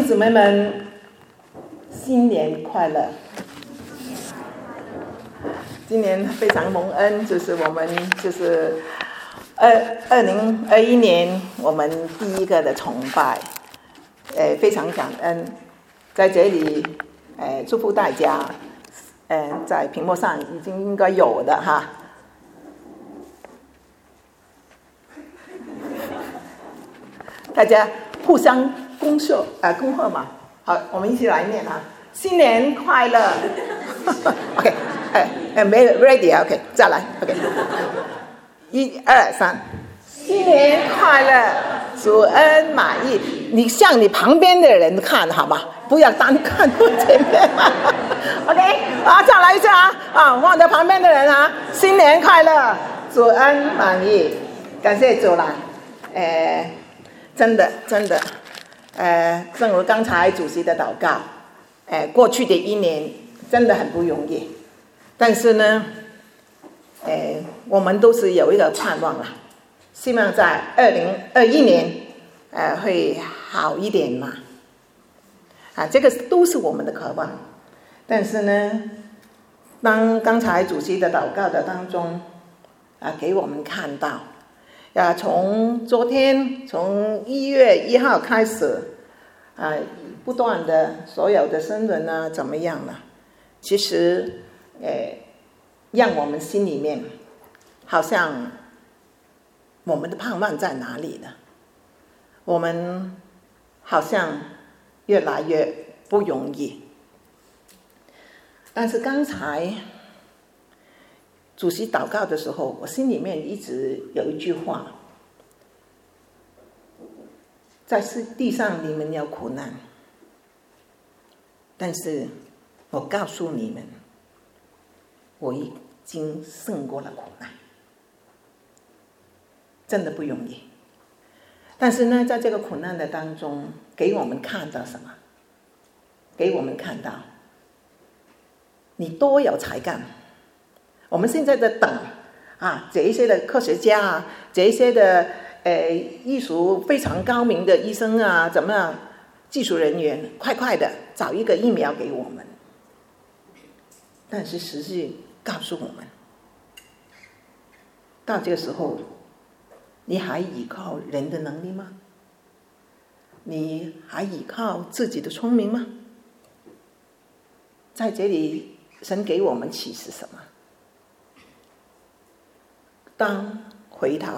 兄姊妹们，新年快乐！今年非常蒙恩，就是我们2021年我们第一个的崇拜，非常感恩，在这里祝福大家，在屏幕上已经应该有的哈。大家互相恭贺嘛。好，我们一起来念哈。新年快乐。OK， 没 ready 啊 ？OK， 再来 OK。1、2、3，新年快乐，主恩满意。你向你旁边的人看好吗？不要单看我前面。OK， 再来一下啊！望着旁边的人啊，新年快乐，主恩满意。感谢主啦，真的，正如刚才主席的祷告，过去的一年真的很不容易，但是呢，我们都是有一个盼望啦，希望在2021年，会好一点嘛，这个都是我们的渴望，但是呢，当刚才主席的祷告的当中，给我们看到。从昨天，从1月1号开始，不断的所有的新闻啊，怎么样了？其实，让我们心里面好像我们的盼望在哪里呢？我们好像越来越不容易。但是刚才主席祷告的时候，我心里面一直有一句话：在地上你们有苦难，但是我告诉你们，我已经胜过了苦难。真的不容易。但是呢，在这个苦难的当中，给我们看到什么？给我们看到你多有才干。我们现在在等这一些的科学家啊，这一些的艺术非常高明的医生啊，怎么样，技术人员快的找一个疫苗给我们。但是实际告诉我们，到这个时候，你还依靠人的能力吗？你还依靠自己的聪明吗？在这里，神给我们启示什么？当回头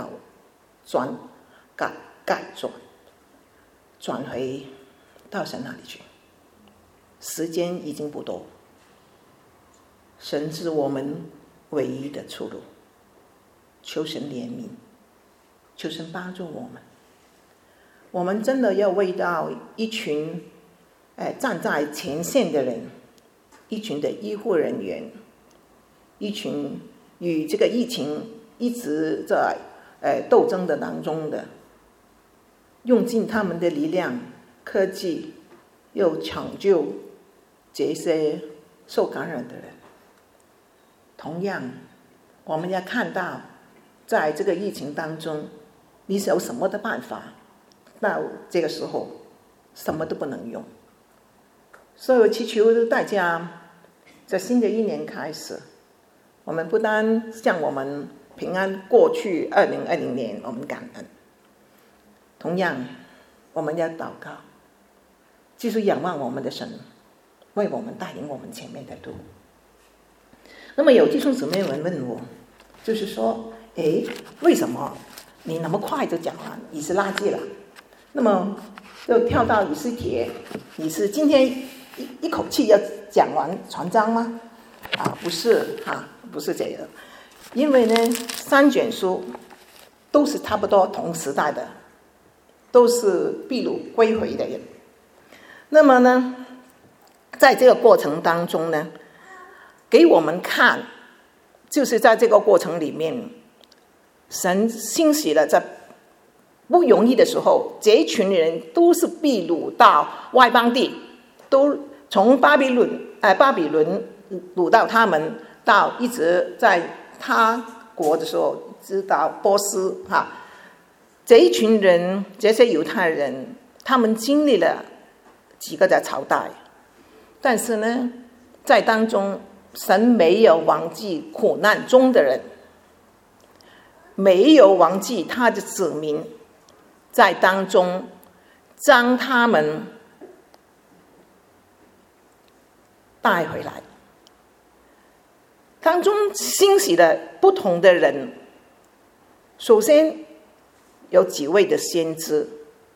转回到神那里去，时间已经不多，神是我们唯一的出路，求神怜悯，求神帮助我们。我们真的要为到一群站在前线的人，一群的医护人员，一群与这个疫情一直在斗争的当中的，用尽他们的力量、科技，又抢救这些受感染的人。同样，我们要看到，在这个疫情当中，你有什么的办法？到这个时候，什么都不能用。所以我祈求大家，在新的一年开始，我们不单向我们平安过去2020年，我们感恩。同样，我们要祷告，继续仰望我们的神，为我们带领我们前面的路。那么有弟兄姊妹们问我，就是说，为什么你那么快就讲完以斯拉记了？那么又跳到以斯帖，你是今天一口气要讲完全章吗？不是不是这个。因为呢，3卷书都是差不多同时代的，都是秘鲁归回的人。那么呢，在这个过程当中呢，给我们看，就是在这个过程里面，神兴起了在不容易的时候，这一群人都是秘鲁到外邦地，都从巴比伦掳到他们，到一直在他国的时候，直到波斯这一群人，这些犹太人，他们经历了几个的朝代，但是呢，在当中神没有忘记苦难中的人，没有忘记他的子民，在当中将他们带回来。当中兴起的不同的人，首先有几位的先知，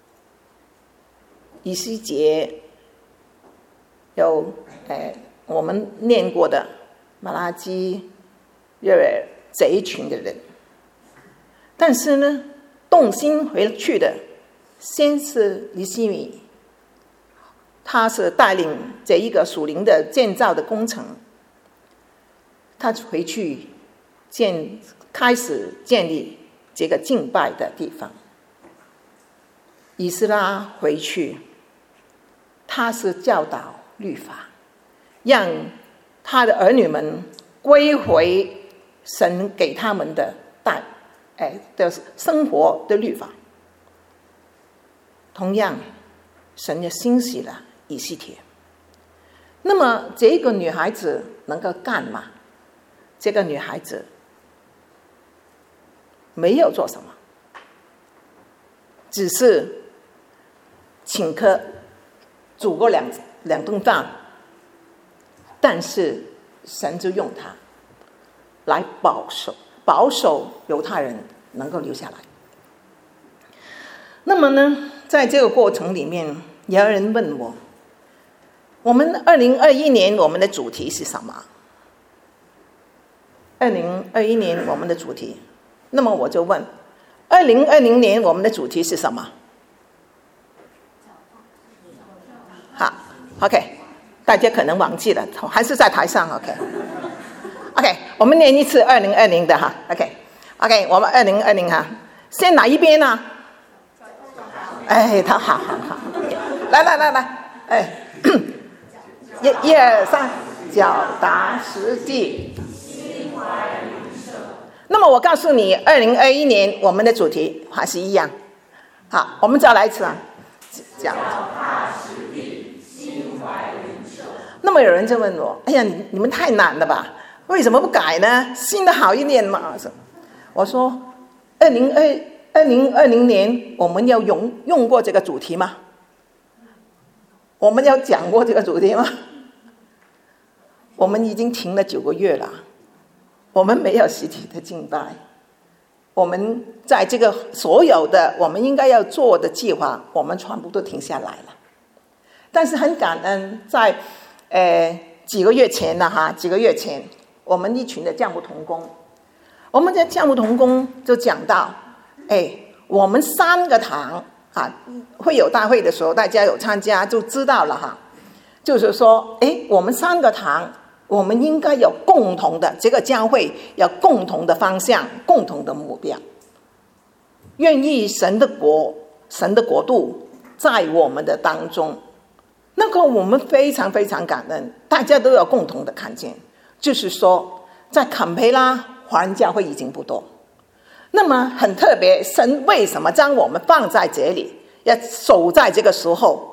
以西结，有我们念过的马拉基、约珥这一群的人。但是呢，动心回去的先是尼希米，他是带领这一个属灵的建造的工程，他回去开始建立这个敬拜的地方。以斯拉回去，他是教导律法，让他的儿女们归回神给他们的的生活的律法。同样，神也兴起了以西帖。那么这个女孩子能够干嘛？这个女孩子没有做什么，只是请客煮过两顿饭，但是神就用她来保守犹太人能够留下来。那么呢，在这个过程里面，有人问我们2021年我们的主题是什么？2021年我们的主题，那么我就问，2020年我们的主题是什么？好 ，OK， 大家可能忘记了，还是在台上 ，OK， 我们念一次2020的哈 ，OK， 我们2020哈，先哪一边呢？他好，来，1、2、3，脚踏实地。那么我告诉你，2021年我们的主题还是一样。好，我们再来一次啊，脚踏实地，心怀灵受。那么有人就问我，哎呀，你们太难了吧？为什么不改呢？新的好一点嘛。我说，2020年我们要用过这个主题吗？我们要讲过这个主题吗？我们已经停了9个月了，我们没有实体的敬拜，我们在这个所有的我们应该要做的计划，我们全部都停下来了。但是很感恩，在几个月前，我们一群的教牧同工，我们在教牧同工就讲到，我们3个堂会有大会的时候，大家有参加就知道了哈。就是说，我们3个堂，我们应该有共同的这个教会，有共同的方向，共同的目标。愿意神的国度在我们的当中。那个我们非常非常感恩，大家都有共同的看见，就是说，在坎培拉华人教会已经不多。那么很特别，神为什么将我们放在这里，要守在这个时候？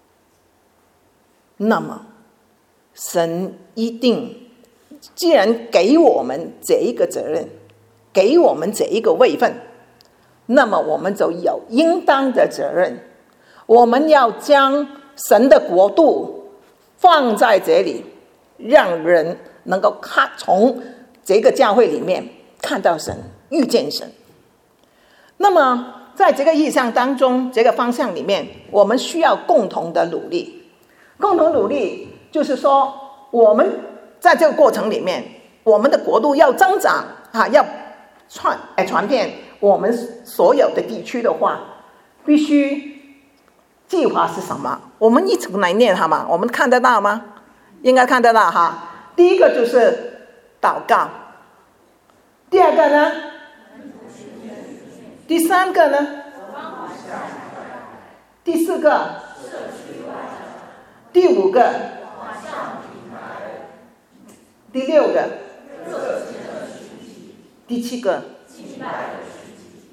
那么神一定既然给我们这一个责任，给我们这一个位分，那么我们就有应当的责任，我们要将神的国度放在这里，让人能够从这个教会里面看到神，遇见神。那么在这个意象当中，这个方向里面，我们需要共同的努力。共同努力就是说，我们在这个过程里面，我们的国度要增长要传遍我们所有的地区的话，必须计划是什么？我们一起来念好吗？我们看得到吗？应该看得到哈。第一个就是祷告，第2个呢？第3个呢？第4个？第5个？第6个？第7个？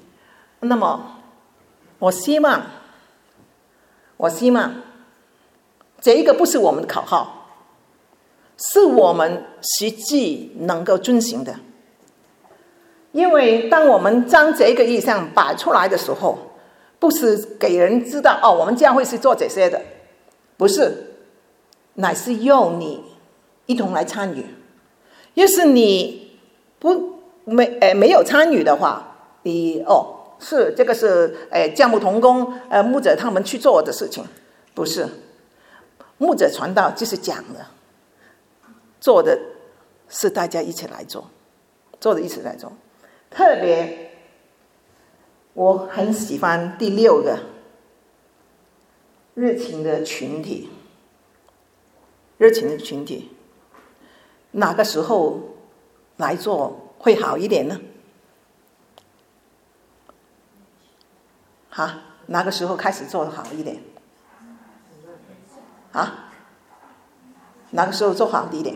那么我希望这一个不是我们的口号，是我们实际能够遵行的。因为当我们将这个意向摆出来的时候，不是给人知道我们教会是做这些的，不是，乃是用你一同来参与。要是你没有参与的话，你是这个是教牧同工牧者他们去做的事情，不是。牧者传道就是讲的，做的是大家一起来做，做的一起来做。特别我很喜欢第6个热情的群体。热情的群体哪个时候来做会好一点呢？哪个时候开始做好一点？哪个时候做好一点？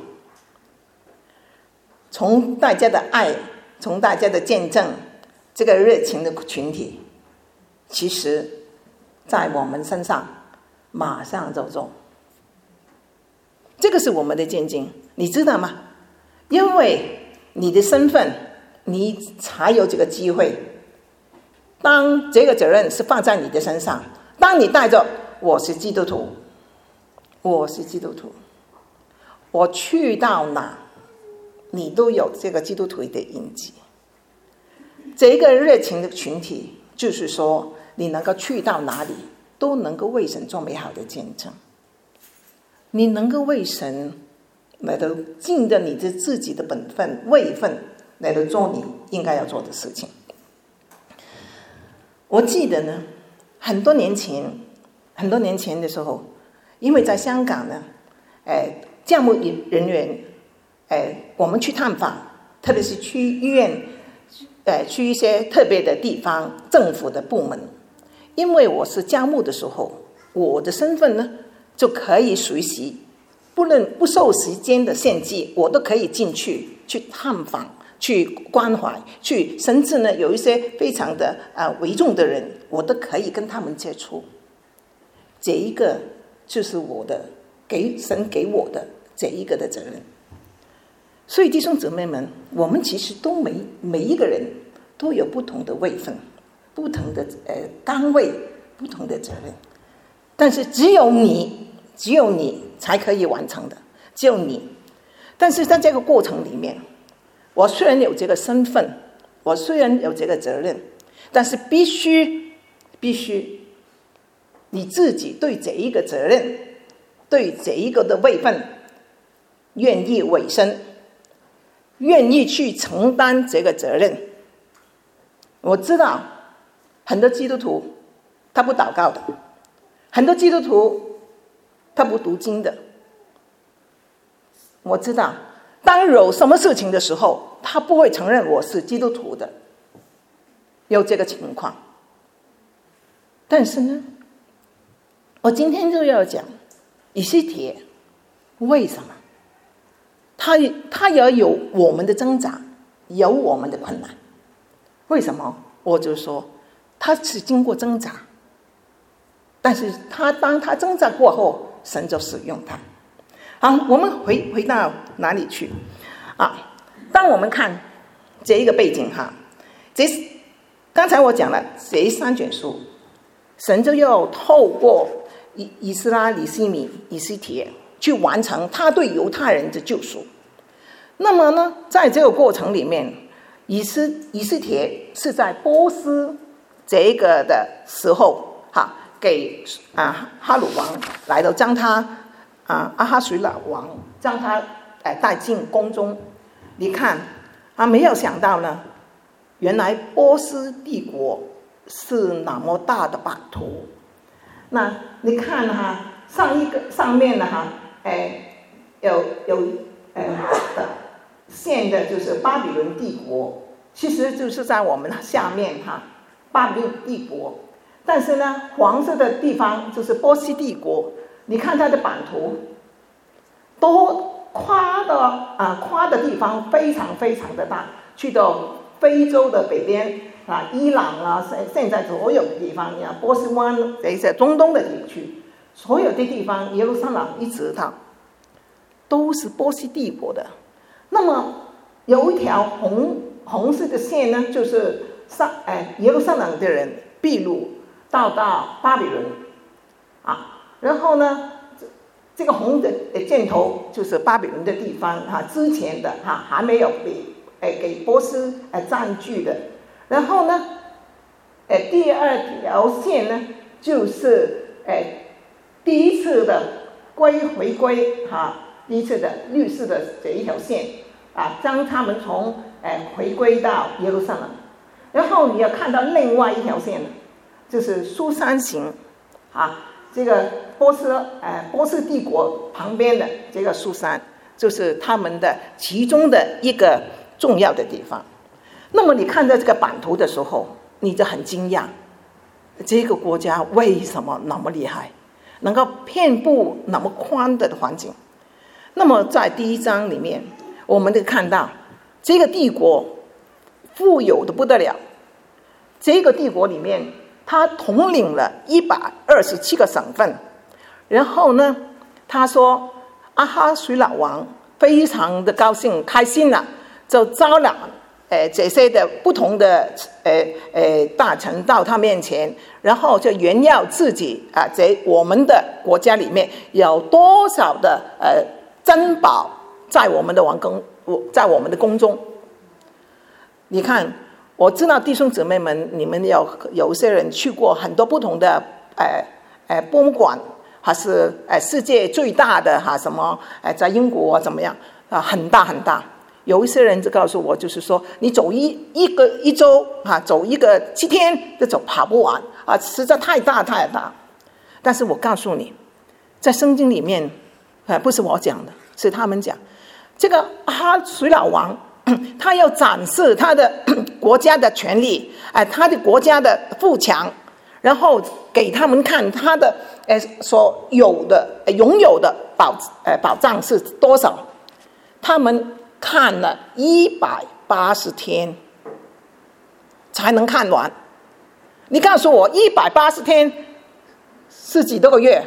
从大家的爱，从大家的见证，这个热情的群体，其实在我们身上马上就做。这个是我们的见证，你知道吗？因为你的身份，你才有这个机会。当这个责任是放在你的身上，当你带着我是基督徒，我是基督徒，我去到哪你都有这个基督徒的印记。这个热情的群体就是说，你能够去到哪里都能够为神做美好的见证，你能够为神来到尽着你的自己的本分位分来到做你应该要做的事情。我记得呢，很多年前的时候，因为在香港呢教牧人员我们去探访，特别是去医院去一些特别的地方政府的部门。因为我是教牧的时候，我的身份呢就可以随时不受时间的限制，我都可以进去探访，去关怀，甚至呢有一些非常的危重的人，我都可以跟他们接触。这一个就是我的神给我的这一个的责任。所以弟兄姊妹们，我们其实都每一个人都有不同的位分，不同的岗位，不同的责任，但是只有你才可以完成的，只有你。但是在这个过程里面，我虽然有这个身份，我虽然有这个责任，但是必须你自己对这一个责任，对这一个的位分愿意委身，愿意去承担这个责任。我知道很多基督徒他不祷告的，很多基督徒他不读经的。我知道当有什么事情的时候，他不会承认我是基督徒的，有这个情况。但是呢，我今天就要讲以西帖为什么他也有我们的挣扎，有我们的困难。为什么？我就说他是经过挣扎，但是当他挣扎过后，神就使用他。好，我们回到哪里去当我们看这一个背景刚才我讲了这3卷书，神就要透过以斯拉、尼希米、以西帖去完成他对犹太人的救赎。那么呢，在这个过程里面，以西帖是在波斯这个的时候给哈鲁王来到将他阿哈随老王将他带进宫中。你看没有想到呢，原来波斯帝国是那么大的版图。那你看上面呢有线的就是巴比伦帝国，其实就是在我们下面巴比伦帝国。但是呢，黄色的地方就是波斯帝国。你看它的版图都跨的地方非常非常的大，去到非洲的北边伊朗现在所有的地方波斯湾这些中东的地区所有的地方，耶路撒冷一直到都是波斯帝国的。那么有一条红色的线呢，就是耶路撒冷的人秘鲁到巴比伦啊，然后呢，这个红的箭头就是巴比伦的地方啊，之前的还没有给波斯占据的。然后呢，第二条线呢，就是第一次的回归第一次的绿色的这一条线将他们从回归到耶路撒冷。然后你要看到另外一条线，就是苏珊行这个波斯帝国旁边的这个苏珊，就是他们的其中的一个重要的地方。那么你看到这个版图的时候，你就很惊讶，这个国家为什么那么厉害，能够遍布那么宽的环境。那么在第一章里面，我们就看到这个帝国富有的不得了。这个帝国里面，他统领了127个省份。然后呢，他说阿哈随老王非常的高兴开心了，就招揽这些的不同的大臣到他面前，然后就炫耀自己在我们的国家里面有多少的珍宝在我们的在我们的宫中。你看，我知道弟兄姊妹们，你们有些人去过很多不同的博物馆，还是世界最大的什么在英国怎么样很大很大。有一些人就告诉我，就是说你走一周走7天就跑不完实在太大太大。但是我告诉你，在圣经里面不是我讲的，是他们讲，这个哈随老王他要展示他的国家的权利他的国家的富强，然后给他们看他的所拥有的保障是多少。他们看了180天才能看完。你告诉我180天是几多个月？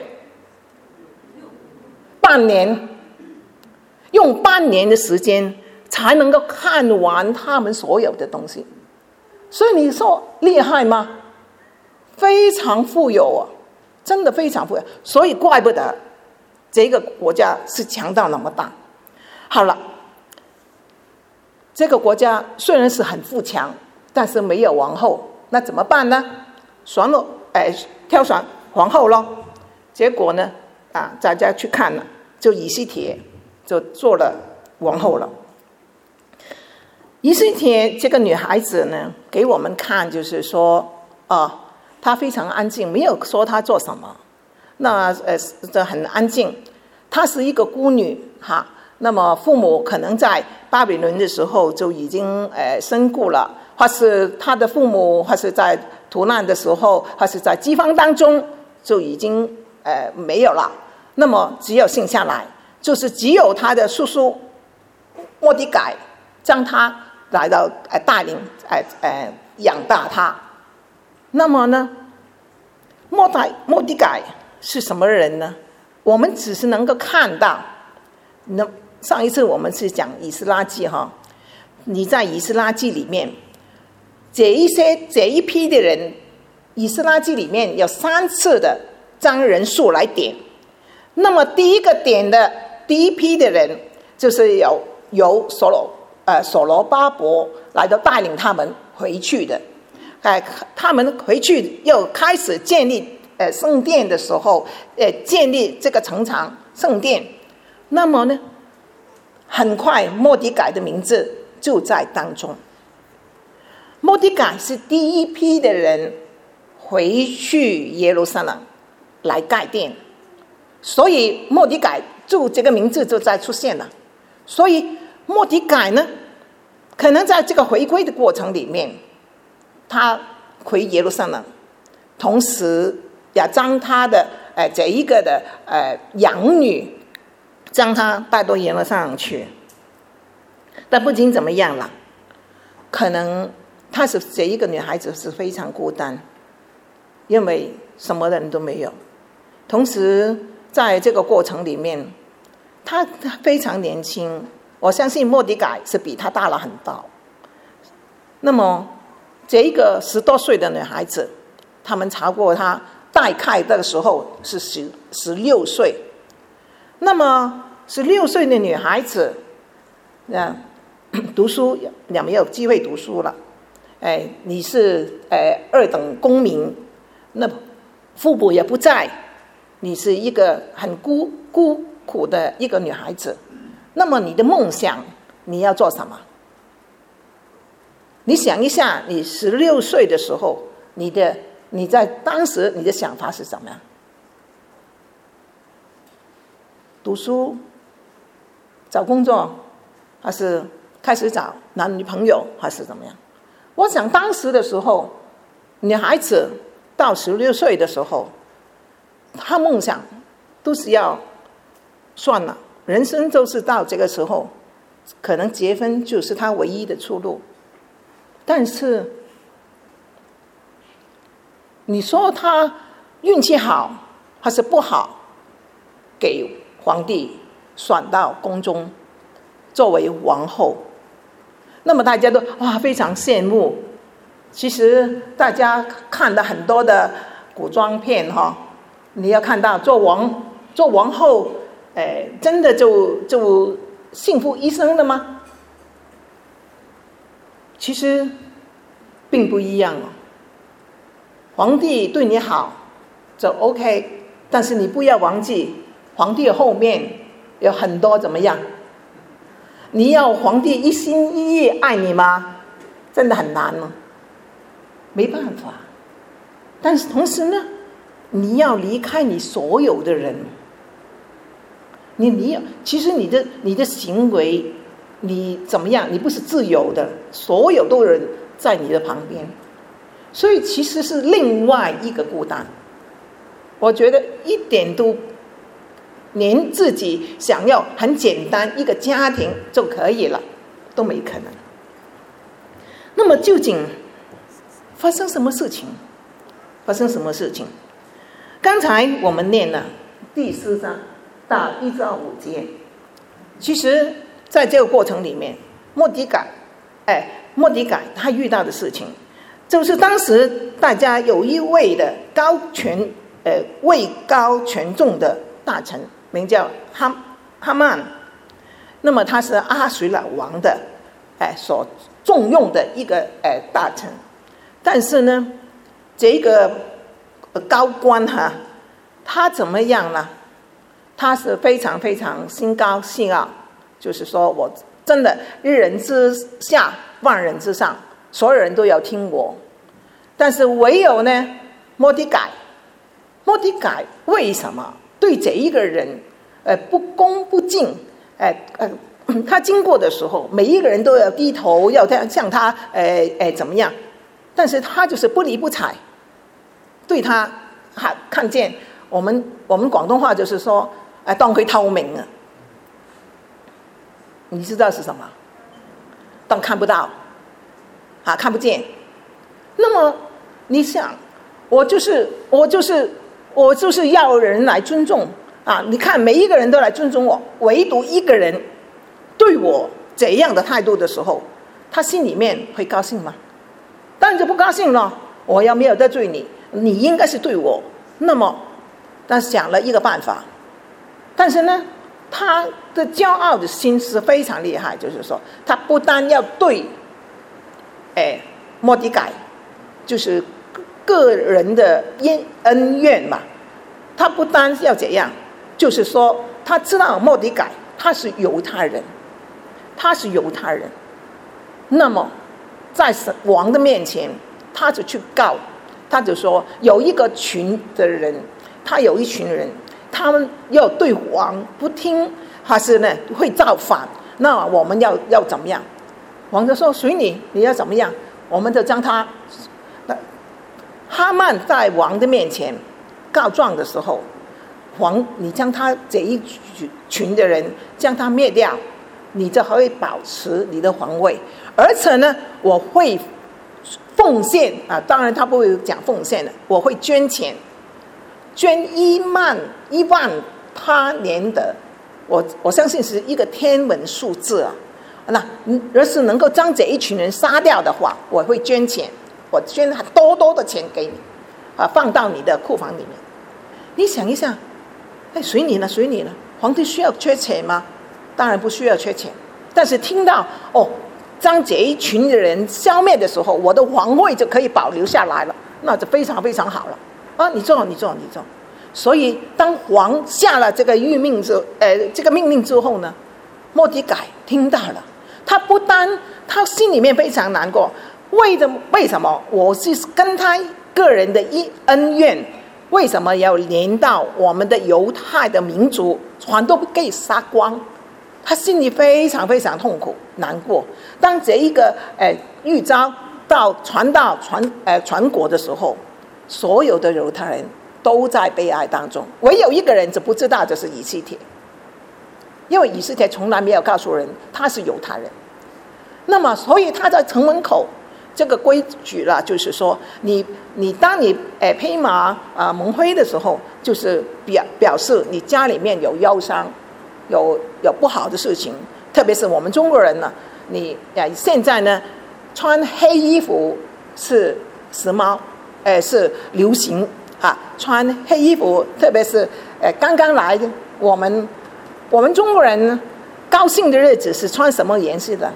半年，用半年的时间才能够看完他们所有的东西。所以你说厉害吗？非常富有真的非常富有。所以怪不得这个国家是强到那么大。好了，这个国家虽然是很富强，但是没有王后，那怎么办呢？挑选皇后咯。结果呢大家去看了，就以西帖就做了王后了。以西帖这个女孩子呢，给我们看就是说她非常安静，没有说她做什么，那很安静。她是一个孤女那么父母可能在巴比伦的时候就已经身故了，或是她的父母或是在逃难的时候，或是在饥荒当中就已经没有了。那么只有剩下来，就是只有她的叔叔末底改将她来到带领养大她。那么呢，末底改是什么人呢？我们只是能够看到。那上一次我们是讲以斯拉记你在以斯拉记里面这一批的人，以斯拉记里面有3次的将人数来点。那么第一个点的第一批的人，就是由所罗巴伯来到带领他们回去的。他们回去又开始建立圣殿的时候，建立这个城墙圣殿。那么呢，很快末底改的名字就在当中。末底改是第一批的人回去耶路撒冷来盖殿，所以末底改就这个名字就在出现了。所以末底改呢，可能在这个回归的过程里面，他回耶路撒冷，同时也将他的这一个的养女将他带到耶路撒冷去。但不仅怎么样了，可能她是这一个女孩子是非常孤单，因为什么人都没有， 同时在这个过程里面，他非常年轻，我相信末底改是比他大了很多。那么这一个10多岁的女孩子，他们查过她待开的时候是16岁。那么16岁的女孩子读书也没有机会读书了，你是2等公民，那父母也不在，你是一个很孤苦的一个女孩子，那么你的梦想你要做什么？你想一下，你16岁的时候，你在当时你的想法是怎么样？读书、找工作，还是开始找男女朋友，还是怎么样？我想当时的时候，女孩子到16岁的时候，她梦想都是要算了，人生就是到这个时候，可能结婚就是她唯一的出路。但是你说她运气好还是不好，给皇帝选到宫中作为王后，那么大家都非常羡慕。其实大家看了很多的古装片你要看到做王后，真的就幸福一生了吗？其实并不一样皇帝对你好就 OK， 但是你不要忘记，皇帝后面有很多怎么样？你要皇帝一心一意爱你吗？真的很难没办法。但是同时呢，你要离开你所有的人，其实你的行为，你怎么样？你不是自由的，所有的人在你的旁边，所以其实是另外一个孤单。我觉得一点都连自己想要很简单一个家庭就可以了，都没可能。那么究竟发生什么事情？刚才我们念了第4章到1到5节，其实在这个过程里面，末底改他遇到的事情，就是当时大家有一位的位高权重的大臣，名叫哈曼。那么他是阿水老王的所重用的一个大臣，但是呢，这个高官他怎么样呢？他是非常非常心高气傲，就是说我真的1人之下万人之上，所有人都要听我。但是唯有呢，末底改为什么对这一个人不恭不敬？他经过的时候，每一个人都要低头，要向他怎么样？但是他就是不理不睬，对他看见我们广东话就是说當佢透明你知道是什么？当看不到看不见。那么你想，我就是要人来尊重你看每一个人都来尊重我，唯独一个人对我这样的态度的时候，他心里面会高兴吗？当然就不高兴了。我要没有得罪你，你应该是对我。那么他想了一个办法，但是呢，他的骄傲的心是非常厉害，就是说他不但要对末底改就是个人的恩怨嘛，他不单要这样，就是说他知道末底改他是犹太人，那么在王的面前，他就去告，他就说有一群人，他们要对王不听，还是呢会造反，那我们要怎么样？王就说随你要怎么样，我们就将他。哈曼在王的面前告状的时候，王你将他这一群的人将他灭掉，你就会保持你的皇位，而且呢我会奉献当然他不会讲奉献的，我会捐钱捐1万他连得，我相信是一个天文数字啊。那若是能够将这一群人杀掉的话，我会捐钱，我捐多的钱给你，放到你的库房里面。你想一下，随你了。皇帝需要缺钱吗？当然不需要缺钱。但是听到将这一群人消灭的时候，我的皇位就可以保留下来了，那就非常非常好了啊！你做。所以当皇下了这个命令之后呢，末底改听到了，他不单他心里面非常难过，为什么我是跟他个人的恩怨，为什么要连到我们的犹太的民族全都被杀光？他心里非常非常痛苦难过。当这一个预兆传到全国的时候，所有的犹太人都在悲哀当中，唯有一个人就不知道，就是以斯帖。因为以斯帖从来没有告诉人他是犹太人。那么所以他在城门口这个规矩了，就是说你当你披麻蒙灰的时候，就是表示你家里面有忧伤，有不好的事情。特别是我们中国人呢，你现在呢穿黑衣服是时髦，是流行啊，穿黑衣服，特别是刚刚来的我们中国人呢，高兴的日子是穿什么颜色的？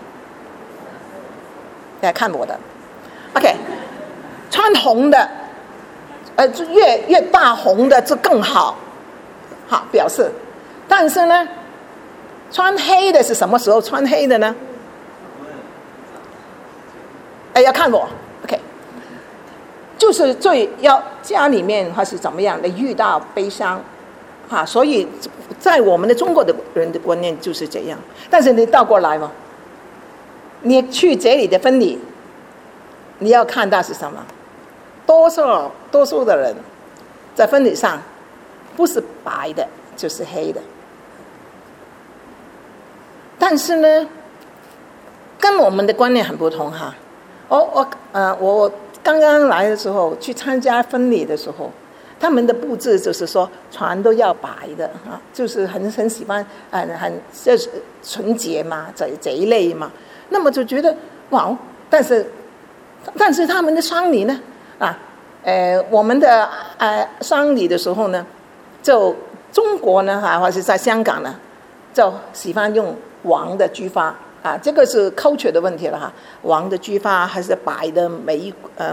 来看我的 ，OK， 穿红的，越大红的就更好，好表示。但是呢，穿黑的是什么时候穿黑的呢？要看我 ，OK， 就是要家里面还是怎么样的遇到悲伤，所以在我们的中国的人的观念就是这样。但是你倒过来嘛，你去这里的婚礼，你要看到是什么？多数的人在婚礼上不是白的就是黑的。但是呢，跟我们的观念很不同哈。我刚刚来的时候去参加婚礼的时候，他们的布置就是说全都要白的啊，就是很喜欢很就是纯洁嘛，这一类嘛。那么就觉得哇，但是他们的丧礼呢我们的丧礼的时候呢，就中国呢或是在香港呢，就喜欢用黄的菊花这个是 culture 的问题了黄的菊花还是白的玫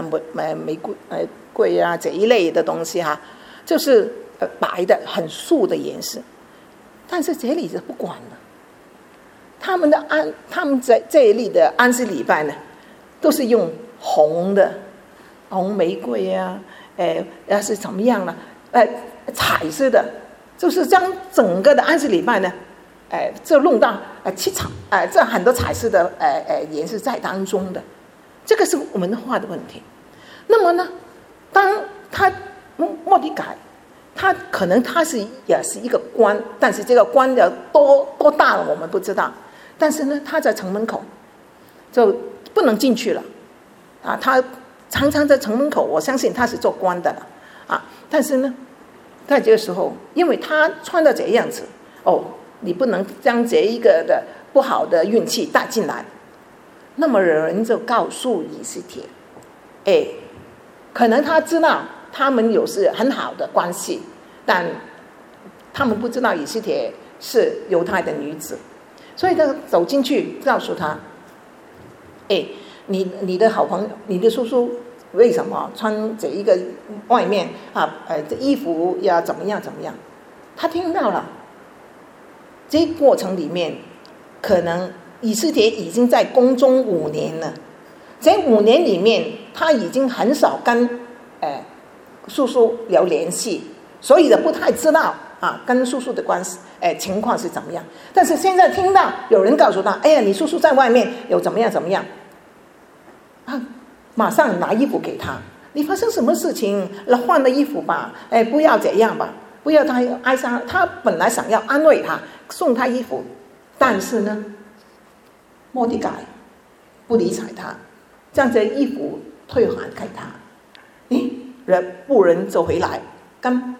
瑰这一类的东西就是白的很素的颜色。但是这里就不管了，他们这一类的安息礼拜呢，都是用红的，红玫瑰要是怎么样呢？彩色的，就是将整个的安息礼拜呢，就弄到七彩，这很多彩色的颜色在当中的，这个是文化的问题。那么呢，当他末底改，他可能也是一个官，但是这个官的多大了我们不知道。但是呢，他在城门口就不能进去了他常常在城门口，我相信他是做官的了但是呢，在这个时候，因为他穿的这样子你不能将这一个的不好的运气带进来。那么有人就告诉以斯帖，可能他知道他们有是很好的关系，但他们不知道以斯帖是犹太的女子，所以他走进去告诉他，你的好朋友，你的叔叔为什么穿这一个外面这衣服要怎么样？他听到了。这过程里面，可能以斯帖已经在宫中5年了。这5年里面，他已经很少跟叔叔有联系，所以不太知道跟叔叔的关系情况是怎么样。但是现在听到有人告诉他，你叔叔在外面有怎么样马上拿衣服给他。你发生什么事情？换了衣服吧，不要这样吧，不要他哀伤。他本来想要安慰他，送他衣服，但是呢，末底改不理睬他，将这衣服退还给他。仆人走回来跟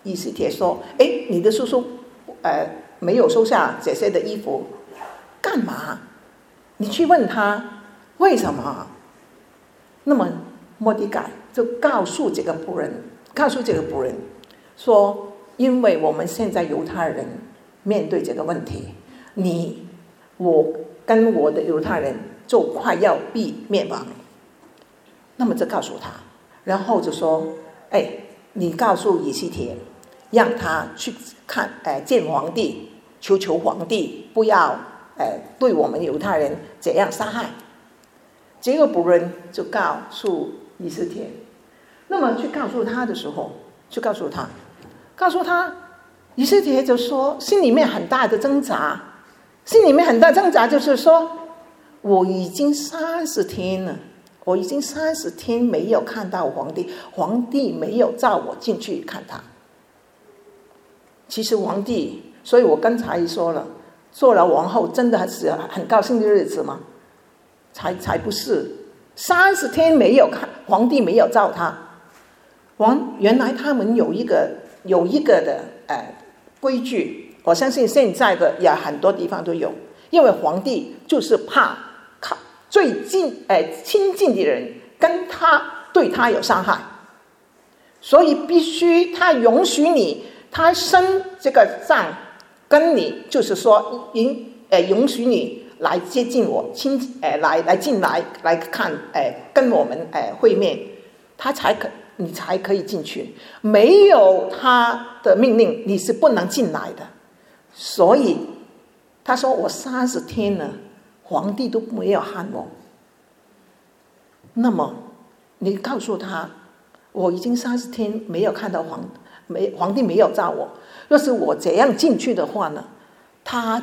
以斯帖说：“哎，你的叔叔没有收下这些的衣服，干嘛？你去问他为什么？”那么末底改就告诉这个仆人说：“因为我们现在犹太人面对这个问题，我跟我的犹太人就快要被灭亡。那么就告诉他，然后就说：哎，你告诉以斯帖，让他去见皇帝，求皇帝不要对我们犹太人这样杀害。”这个仆人就告诉以斯帖，那么去告诉他的时候，就告诉他，以斯帖就说心里面很大的挣扎，就是说，我已经30天了，我已经30天没有看到皇帝，皇帝没有叫我进去看他。其实皇帝，所以我刚才说了，做了王后真的是很高兴的日子吗？才不是，30天没有看皇帝，没有召他。原来他们有一个的规矩，我相信现在的也很多地方都有，因为皇帝就是怕最亲近的人跟对他有伤害，所以必须他允许你，他升这个帐跟你，就是说允许你来接近我，来进来看，跟我们会面，你才可以进去。没有他的命令，你是不能进来的。所以他说我30天了，皇帝都没有喊我。那么你告诉他，我已经30天没有看到皇帝没有召我。若是我这样进去的话呢，他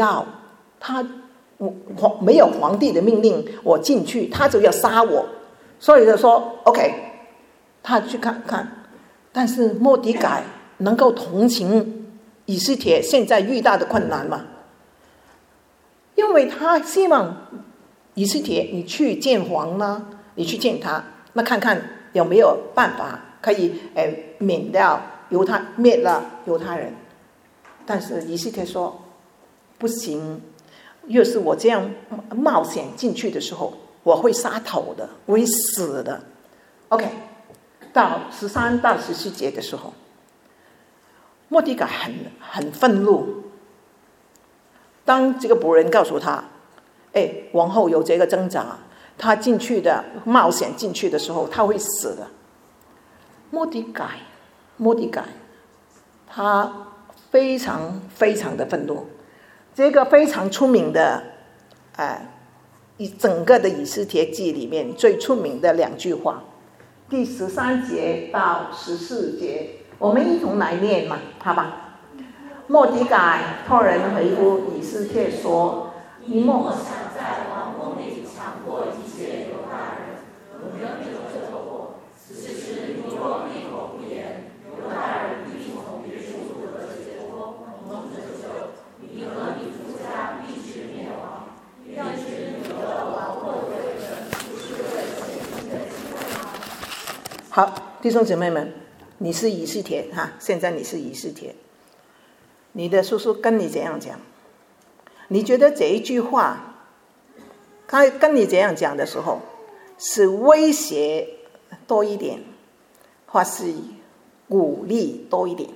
没有皇帝的命令我进去，他就要杀我。所以就说 OK， 他去看看。但是末底改能够同情以斯帖现在遇到的困难吗？因为他希望以斯帖你去见皇呢，你去见他，那看看有没有办法可以灭了犹太人。但是以斯帖说不行，若是我这样冒险进去的时候，我会杀头的，我会死的。 OK， 到13到14节的时候，末底改很愤怒。当这个仆人告诉他，王后有这个挣扎，他冒险进去的时候他会死的。末底改他非常非常的愤怒。这个非常出名的整个的以斯帖记里面最出名的2句话，第13节到14节，我们一同来念嘛，好吧？末底改托人回复以斯帖说：“你莫想在王宫里强迫一切犹太人，有没有这个祸？只是你若闭口不言，犹太人必从别处得解脱，蒙拯救，你和你夫家必须灭亡。愿是你的王后的人，不是为现今的机会吗？”好，弟兄姊妹们，你是以斯帖哈，现在你是以斯帖。你的叔叔跟你这样讲，你觉得这一句话他跟你这样讲的时候，是威胁多一点，或是鼓励多一点？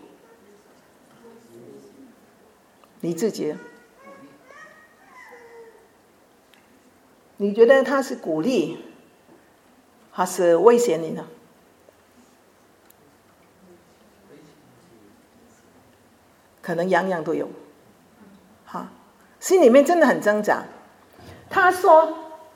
你自己你觉得他是鼓励还是威胁你呢？可能样样都有，心里面真的很挣扎。他说：“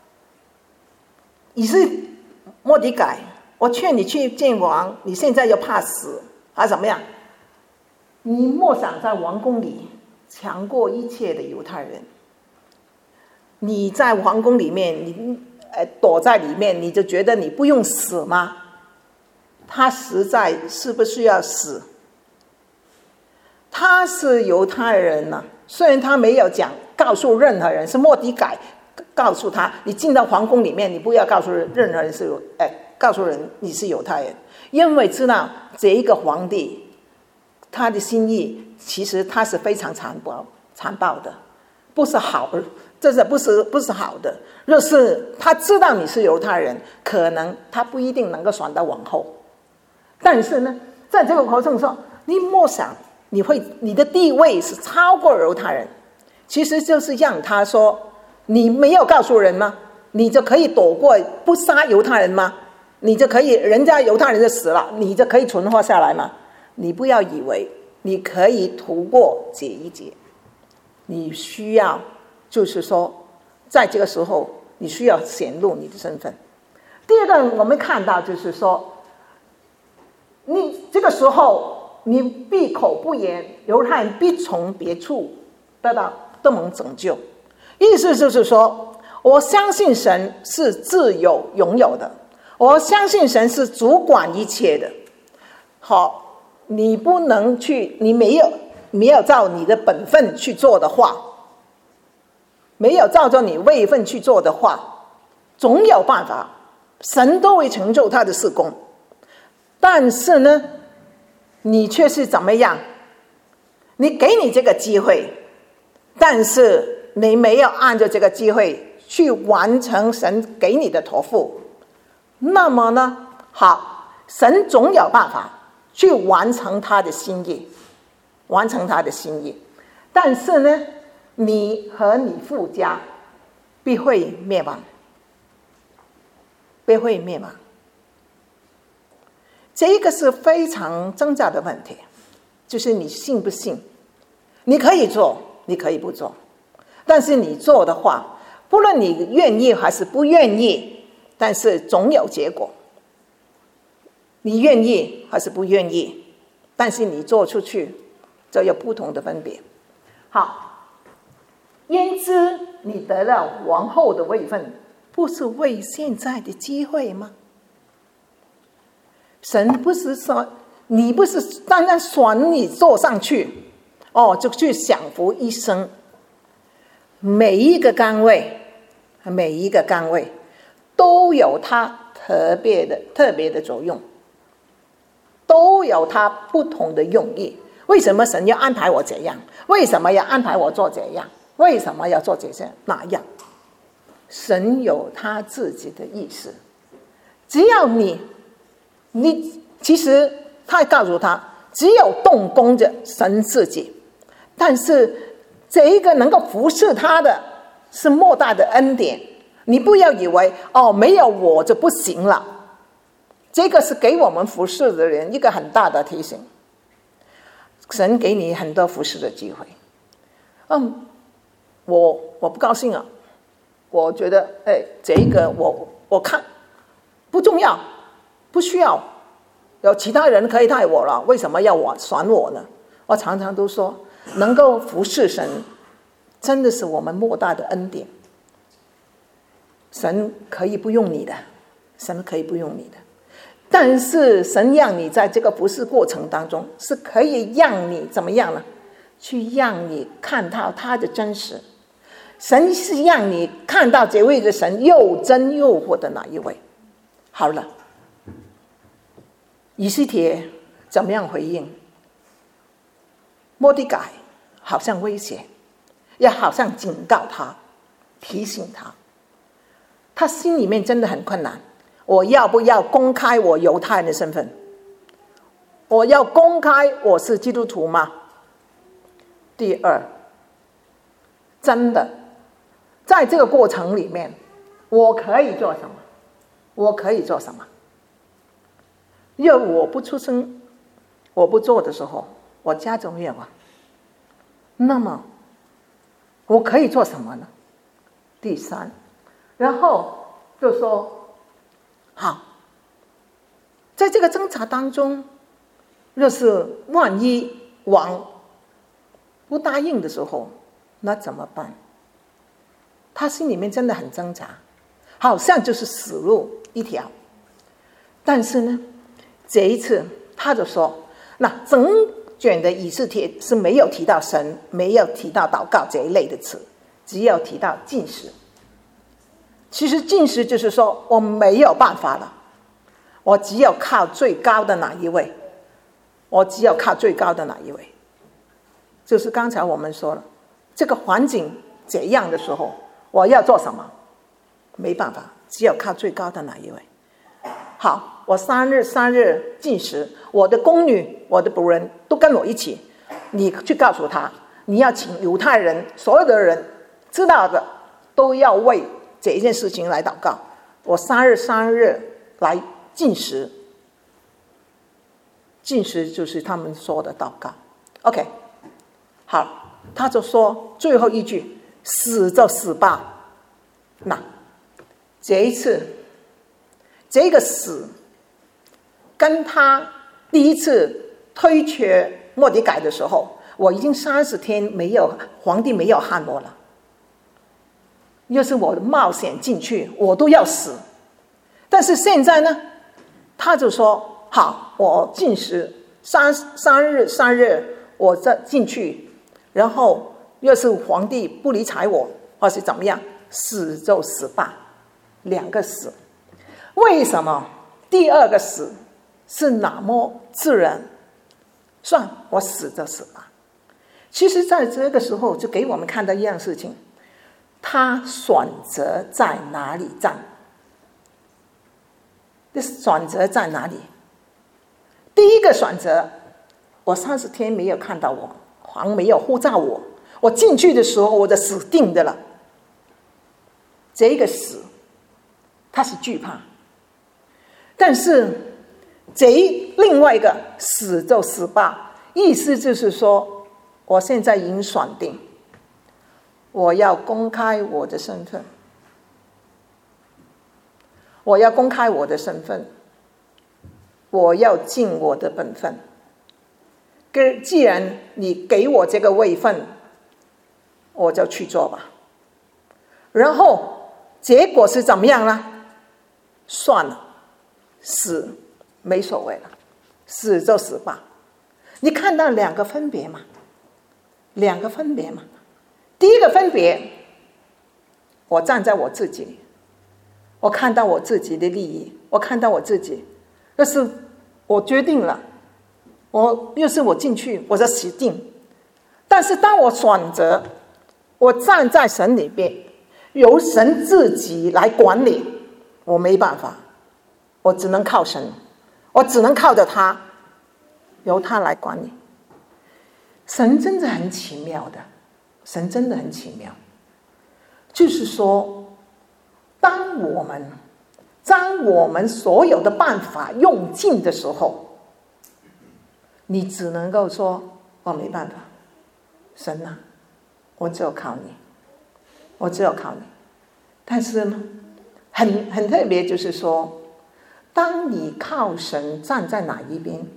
你是末底改，我劝你去见王，你现在又怕死，还怎么样？你莫想在王宫里强过一切的犹太人。你在皇宫里面，你躲在里面，你就觉得你不用死吗？他实在是不是要死？他是犹太人呢，虽然他没有告诉任何人，是末底改告诉他，你进到皇宫里面，你不要告诉任何人告诉人你是犹太人，因为知道这一个皇帝他的心意其实他是非常残暴的，不是好，这是不是好的。若是他知道你是犹太人，可能他不一定能够选到王后。但是呢，在这个过程中，你默想你的地位是超过犹太人，其实就是让他说，你没有告诉人吗？你就可以躲过不杀犹太人吗？你就可以，人家犹太人就死了，你就可以存活下来吗？你不要以为你可以逃过这一劫，你需要就是说，在这个时候你需要显露你的身份。第二个我们看到就是说，你这个时候你闭口不言，犹太人必从别处得蒙拯救。意思就是说，我相信神是自由拥有的，我相信神是主管一切的。好，你不能去，你没有照你的本分去做的话，没有照着你位分去做的话，总有办法，神都会成就他的事工。但是呢，你却是怎么样？你给你这个机会，但是你没有按照这个机会去完成神给你的托付，那么呢，好，神总有办法去完成他的心意，完成他的心意。但是呢，你和你父家必会灭亡，必会灭亡。这个是非常挣扎的问题，就是你信不信？你可以做，你可以不做，但是你做的话，不论你愿意还是不愿意，但是总有结果。你愿意还是不愿意，但是你做出去就有不同的分别。好，焉知你得了王后的位分，不是为现在的机会吗？神不是说，你不是单单选你坐上去，就去享福一生。每一个岗位都有它特别的作用，都有它不同的用意。为什么神要安排我这样？为什么要安排我做这样？为什么要做这些那样？神有他自己的意思。只要你其实他告诉他，只有动工着神自己，但是这一个能够服侍他的是莫大的恩典。你不要以为没有我就不行了，这个是给我们服侍的人一个很大的提醒。神给你很多服侍的机会。我不高兴啊，我觉得这个我看不重要，不需要，有其他人可以带我了，为什么要选我呢？我常常都说，能够服侍神真的是我们莫大的恩典。神可以不用你的，神可以不用你的，但是神让你在这个服侍过程当中，是可以让你怎么样呢？去让你看到他的真实。神是让你看到这位的神又真又活的哪一位。好了，以斯帖怎么样回应？末底改好像威胁，也好像警告他，提醒他。他心里面真的很困难，我要不要公开我犹太人的身份？我要公开我是基督徒吗？第二，真的在这个过程里面，我可以做什么？我可以做什么？因为我不出声，我不做的时候，我家中没有啊。那么我可以做什么呢？第三，然后就说好，在这个挣扎当中，若是万一王不答应的时候，那怎么办？他心里面真的很挣扎，好像就是死路一条。但是呢，这一次他就说，那整卷的以斯帖是没有提到神，没有提到祷告这一类的词，只有提到禁食。其实禁食就是说，我没有办法了，我只有靠最高的那一位， 我只有靠最高的那一位。就是刚才我们说了，这个环境怎样的时候，我要做什么？没办法，只有靠最高的那一位。好，我3日禁食，我的宫女、我的仆人都跟我一起，你去告诉他，你要请犹太人所有的人知道的，都要为这一件事情来祷告。我3日来禁食，禁食就是他们说的祷告。OK， 好，他就说最后一句，死就死吧。那这一次，这个死跟他第一次推却末底改的时候，我已经30天没有，皇帝没有喊我了。要是我冒险进去，我都要死。但是现在呢，他就说好，我禁食3日，我再进去，然后要是皇帝不理睬我，或是怎么样，死就死吧。2个死，为什么第2个死是那么自然？算我死就死吧。其实在这个时候就给我们看到一样事情，他选择在哪里站？选择在哪里？第一个选择，我30天没有看到我，皇没有呼召我，我进去的时候我就死定的了。这个死他是惧怕，但是另外一个死就死吧，意思就是说，我现在已经选定，我要公开我的身份，我要公开我的身份，我要尽我的本分。既然你给我这个位分，我就去做吧。然后结果是怎么样呢？算了，死没所谓了，死就死吧。你看到2个分别吗？2个分别嘛。第一个分别，我站在我自己，我看到我自己的利益，我看到我自己，要是我决定了，要是我进去，我就死定。但是当我选择，我站在神里边，由神自己来管理，我没办法，我只能靠神，我只能靠着他，由他来管理。神真的很奇妙的，神真的很奇妙。就是说，当我们将我们所有的办法用尽的时候，你只能够说我没办法，神啊，我只有靠你，我只有靠你。但是呢，很特别，就是说，当你靠神站在哪一边，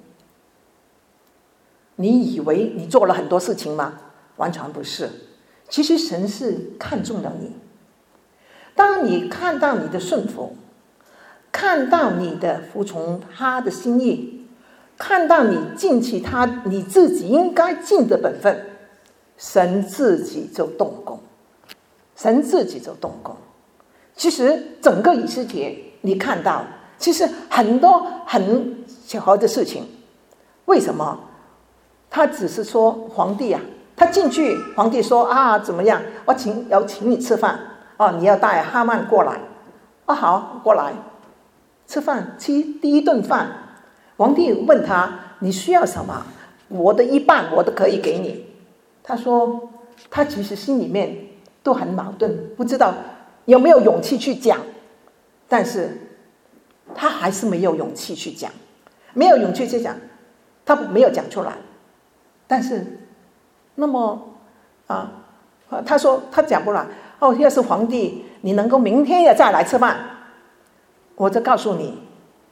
你以为你做了很多事情吗？完全不是。其实神是看中了你。当你看到你的顺服，看到你的服从他的心意，看到你尽起你自己应该尽的本分，神自己就动工，神自己就动工。其实整个以斯帖你看到，其实很多很巧合的事情。为什么？他只是说皇帝啊，他进去，皇帝说啊怎么样，要请你吃饭啊，你要带哈曼过来啊，好，过来吃饭，吃第一顿饭。皇帝问他你需要什么，我的一半我都可以给你。他说他其实心里面都很矛盾，不知道有没有勇气去讲，但是他还是没有勇气去讲，没有勇气去讲，他没有讲出来。但是那么他说他讲不来哦，要是皇帝你能够明天也再来吃饭，我就告诉你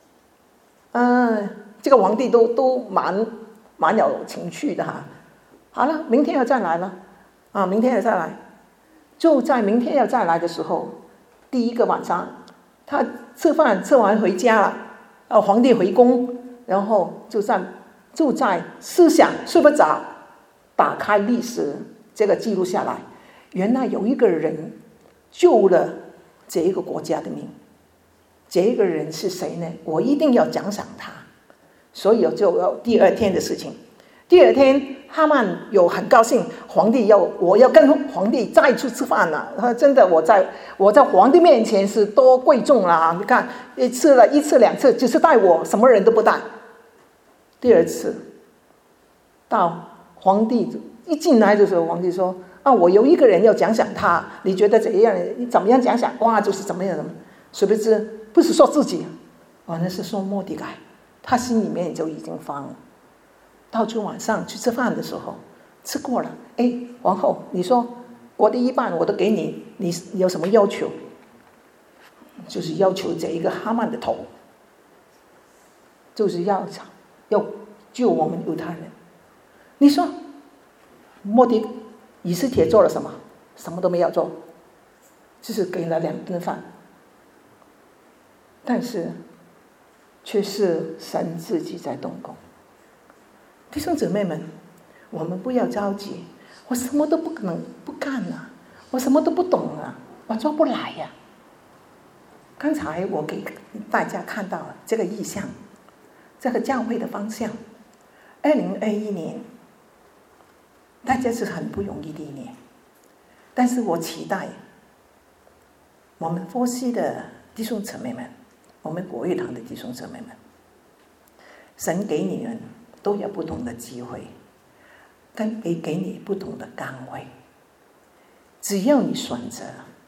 这个皇帝都蛮有情趣的哈。好了，明天要再来了明天要再来。就在明天要再来的时候，第一个晚上他吃饭吃完回家了，皇帝回宫，然后就在思想睡不着，打开历史这个记录下来，原来有一个人救了这一个国家的命。这个人是谁呢？我一定要奖赏他。 所以就有第二天的事情。第二天哈曼有很高兴，我要跟皇帝再去吃饭了。他说真的，我在皇帝面前是多贵重啦！你看一次两次，只是带我，什么人都不带。第二次到皇帝一进来的时候，皇帝说啊，我有一个人要讲讲他，你觉得怎样？你怎么样讲讲？哇，就是怎么样？谁不知不是说自己，那是说末底改，他心里面就已经慌了。到处晚上去吃饭的时候，吃过了，皇后，你说我的一半我都给你，你有什么要求？就是要求这一个哈曼的头，就是要救我们犹太人。你说以斯帖做了什么？什么都没有做，就是给了2顿饭，但是却是神自己在动工。弟兄姊妹们，我们不要着急，我什么都不可能不干啊，我什么都不懂啊，我做不来呀。刚才我给大家看到了这个意象，这个教会的方向。2021年大家是很不容易的一年，但是我期待我们佛系的弟兄姊妹们，我们国语堂的弟兄姊妹们，神给你们都有不同的机会，给你不同的岗位，只要你选择。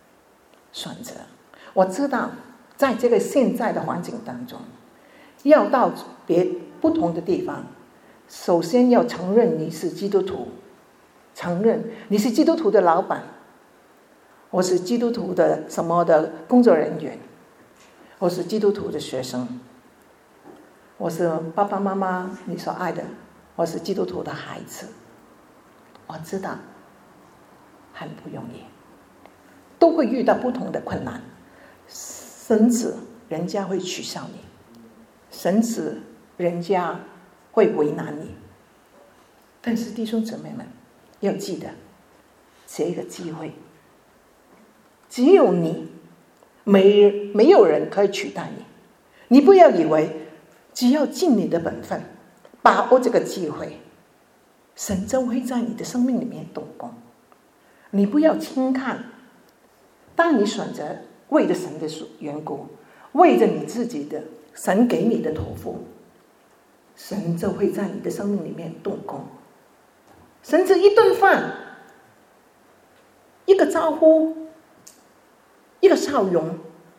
我知道在这个现在的环境当中，要到不同的地方，首先要承认你是基督徒，承认你是基督徒的老板，我是基督徒的什么的工作人员，我是基督徒的学生，我是爸爸妈妈你所爱的，我是基督徒的孩子。我知道很不容易，都会遇到不同的困难，甚至人家会取笑你，甚至人家会为难你。但是弟兄姊妹们要记得，这个机会只有你，没有人可以取代你。你不要以为只要尽你的本分，把握这个机会，神就会在你的生命里面动工。你不要轻看，当你选择为着神的缘故，为着你自己的神给你的托付，神就会在你的生命里面动工。甚至一顿饭，一个招呼，一个笑容，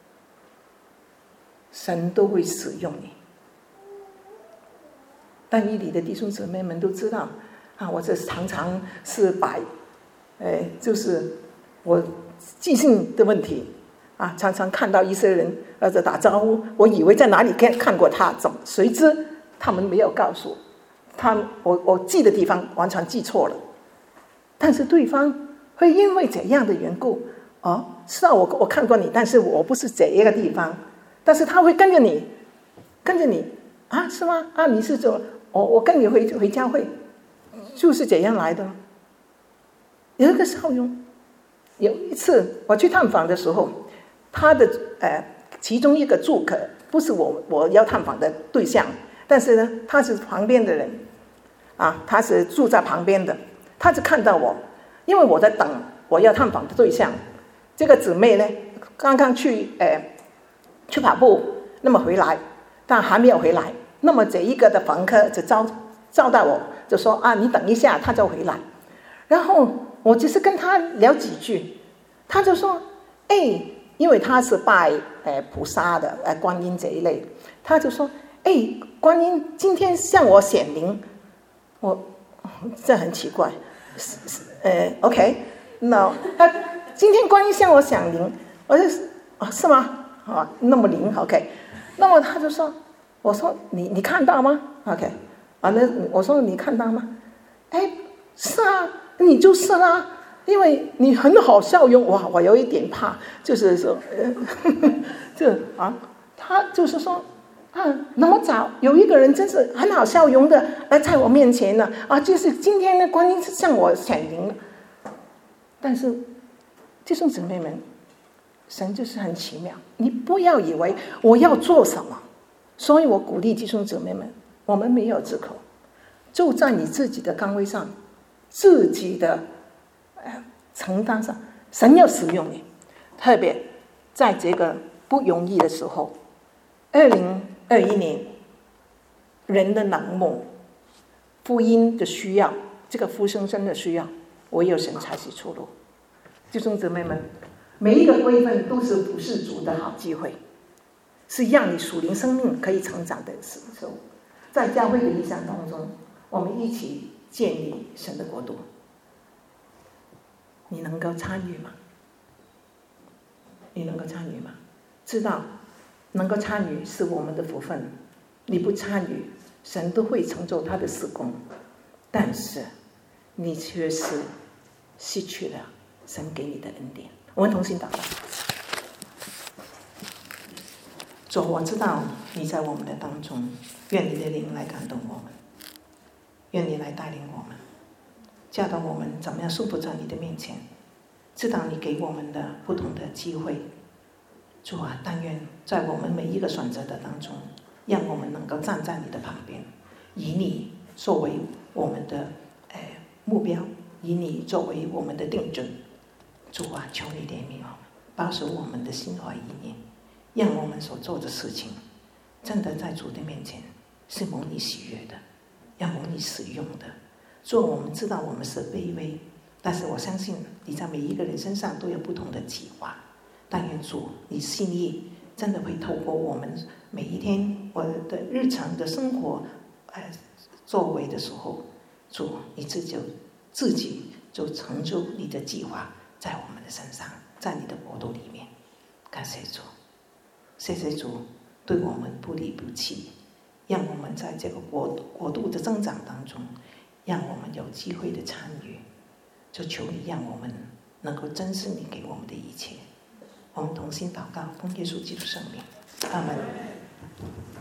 神都会使用你。但以理的弟兄姊妹们都知道我这常常是就是我记性的问题常常看到一些人在打招呼，我以为在哪里看过他，谁知他们没有告诉我记的地方完全记错了。但是对方会因为怎样的缘故是我看过你，但是我不是这一个地方，但是他会跟着你是吗？你是怎么？我跟你回教会，就是这样来的。有一个笑容。有一次我去探访的时候，他的其中一个住客不是我要探访的对象，但是呢，他是旁边的人他是住在旁边的，他就看到我，因为我在等我要探访的对象。这个姊妹呢，刚刚去跑步，那么回来，但还没有回来。那么这一个的房客就招待我，就说你等一下，他就回来。然后我只是跟他聊几句，他就说因为他是拜菩萨的观音这一类，他就说观音今天向我显灵。这很奇怪OK， 那今天观音向我显灵，我就是吗？那么灵 OK， 那么他就说，我说你看到吗 OK， 那我说你看到吗？是你就是啦，因为你很好笑容。我有一点怕，就是说他就是说那么早有一个人真是很好笑容的在我面前呢就是今天的观音向我显灵了。但是弟兄姊妹们，神就是很奇妙，你不要以为我要做什么。所以我鼓励弟兄姊妹们， 我们没有借口，就在你自己的岗位上，自己的承担上，神要使用你。特别在这个不容易的时候，2021年人的冷漠，福音的需要，这个复生生的需要，唯有神才是出路。弟兄姊妹们，每一个位份都是服侍主的好机会，是让你属灵生命可以成长的时候。在教会的意象当中，我们一起建立神的国度，你能够参与吗？你能够参与吗？知道能够参与是我们的福分，你不参与，神都会成就他的事工，但是你却是失去了神给你的恩典。我们同心祷告。主，我知道你在我们的当中，愿你的灵来感动我们，愿你来带领我们，教导我们怎么样顺服在你的面前，知道你给我们的不同的机会。主啊，但愿在我们每一个选择的当中，让我们能够站在你的旁边，以你作为我们的目标，以你作为我们的定准。主啊，求你怜悯我们，保守我们的心怀意念，让我们所做的事情真的在主的面前是蒙你喜悦的，要蒙你使用的。主，我们知道我们是卑微，但是我相信你在每一个人身上都有不同的计划。但愿主你心意真的会透过我们每一天我的日常的生活作为的时候，主你自己就成就你的计划在我们的身上，在你的国度里面。感谢主，谢谢主对我们不离不弃，让我们在这个国度的增长当中，让我们有机会的参与。就求你让我们能够珍视你给我们的一切。我们同心祷告，奉耶稣基督圣名，阿门。